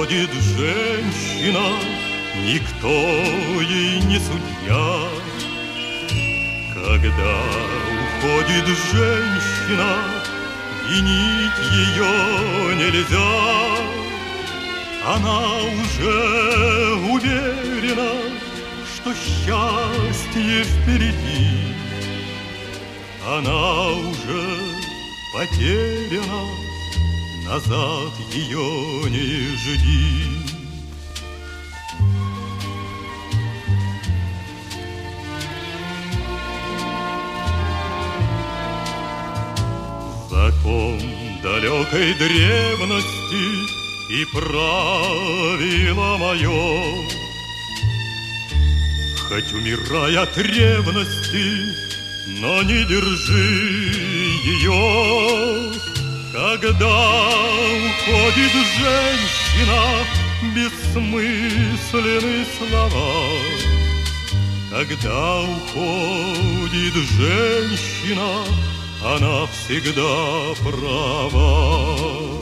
уходит женщина, никто ей не судья. Когда уходит женщина, винить ее нельзя. Она уже уверена, что счастье впереди. Она уже потеряна, назад ее не жди. Закон далекой древности и правило мое, хоть умирай от ревности, но не держи ее. Когда уходит женщина, бессмысленны слова. Когда уходит женщина, она всегда права.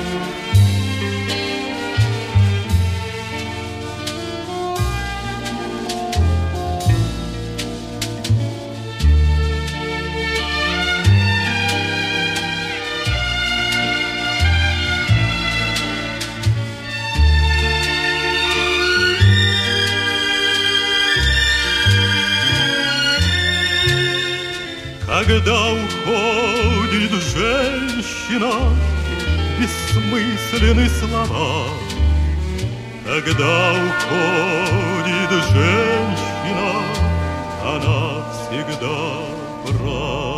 Когда уходит женщина, бессмысленны слова. Когда уходит женщина, она всегда права.